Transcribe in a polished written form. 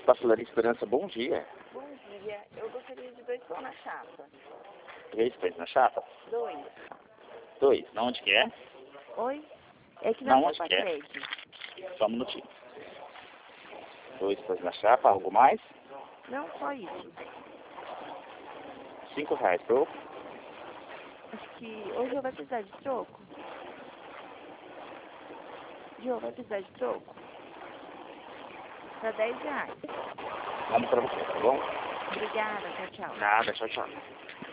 Pastelaria Esperança, bom dia. Bom dia. Eu gostaria de 2 pão na chapa. 3 pães na chapa? 2. 2. Na onde que é? Oi? É que Na não onde tem que é? paquete. Só um minutinho. 2 pães na chapa, algo mais? Não, só isso. R$5, troco? Acho que hoje eu vai precisar de troco. Jô, vai precisar de troco? Pra R$10. Mando pra você, tá bom? Obrigada, tchau, tchau. Nada, tchau, tchau.